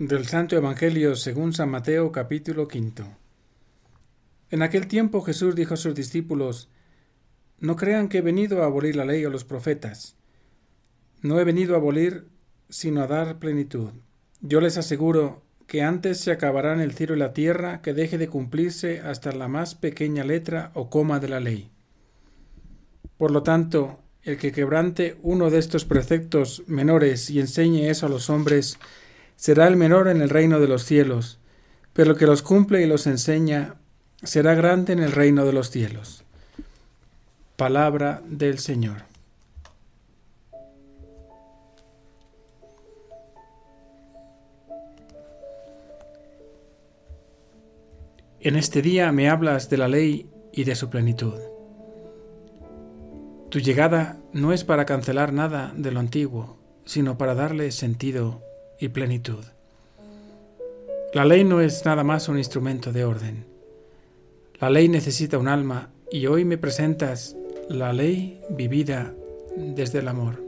Del Santo Evangelio según San Mateo, capítulo 5. En aquel tiempo Jesús dijo a sus discípulos: No crean que he venido a abolir la ley o los profetas. No he venido a abolir, sino a dar plenitud. Yo les aseguro que antes se acabará en el cielo y la tierra que deje de cumplirse hasta la más pequeña letra o coma de la ley. Por lo tanto, el que quebrante uno de estos preceptos menores y enseñe eso a los hombres, será el menor en el reino de los cielos, pero el que los cumple y los enseña será grande en el reino de los cielos. Palabra del Señor. En este día me hablas de la ley y de su plenitud. Tu llegada no es para cancelar nada de lo antiguo, sino para darle sentido y plenitud. La ley no es nada más un instrumento de orden. La ley necesita un alma y hoy me presentas la ley vivida desde el amor.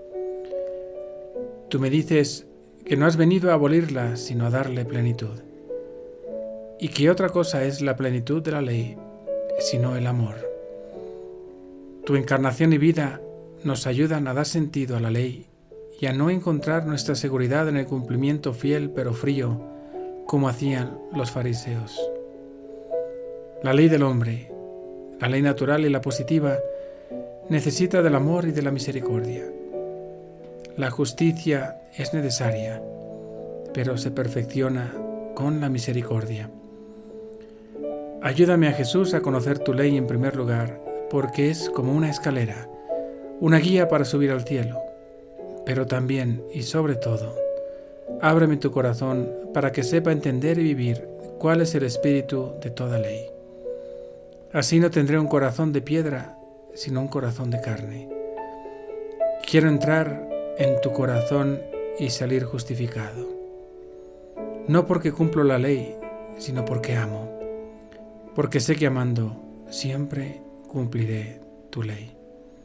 Tú me dices que no has venido a abolirla, sino a darle plenitud. ¿Y qué otra cosa es la plenitud de la ley, sino el amor? Tu encarnación y vida nos ayudan a dar sentido a la ley y a no encontrar nuestra seguridad en el cumplimiento fiel pero frío, como hacían los fariseos. La ley del hombre, la ley natural y la positiva, necesita del amor y de la misericordia. La justicia es necesaria, pero se perfecciona con la misericordia. Ayúdame a Jesús a conocer tu ley en primer lugar, porque es como una escalera, una guía para subir al cielo. Pero también, y sobre todo, ábreme tu corazón para que sepa entender y vivir cuál es el espíritu de toda ley. Así no tendré un corazón de piedra, sino un corazón de carne. Quiero entrar en tu corazón y salir justificado. No porque cumplo la ley, sino porque amo. Porque sé que amando siempre cumpliré tu ley.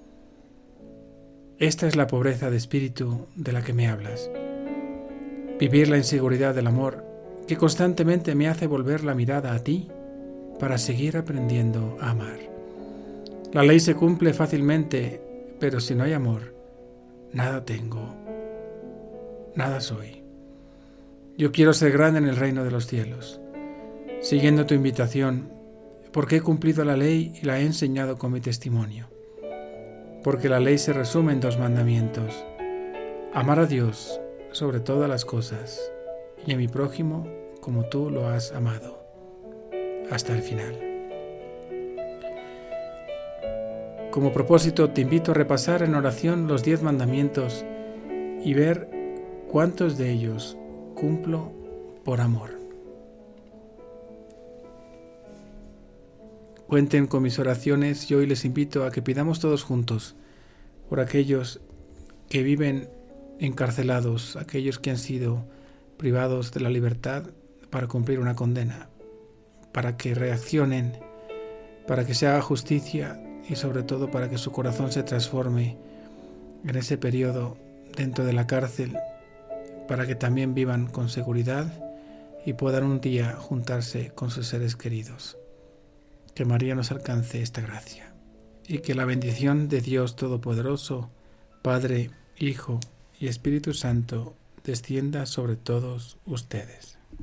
Esta es la pobreza de espíritu de la que me hablas. Vivir la inseguridad del amor que constantemente me hace volver la mirada a ti para seguir aprendiendo a amar. La ley se cumple fácilmente, pero si no hay amor, nada tengo, nada soy. Yo quiero ser grande en el reino de los cielos, siguiendo tu invitación, porque he cumplido la ley y la he enseñado con mi testimonio. Porque la ley se resume en 2 mandamientos: amar a Dios sobre todas las cosas y a mi prójimo como tú lo has amado, hasta el final. Como propósito te invito a repasar en oración los 10 mandamientos y ver cuántos de ellos cumplo por amor. Cuenten con mis oraciones y hoy les invito a que pidamos todos juntos por aquellos que viven encarcelados, aquellos que han sido privados de la libertad para cumplir una condena, para que reaccionen, para que se haga justicia y sobre todo para que su corazón se transforme en ese periodo dentro de la cárcel, para que también vivan con seguridad y puedan un día juntarse con sus seres queridos. Que María nos alcance esta gracia y que la bendición de Dios Todopoderoso, Padre, Hijo y Espíritu Santo descienda sobre todos ustedes.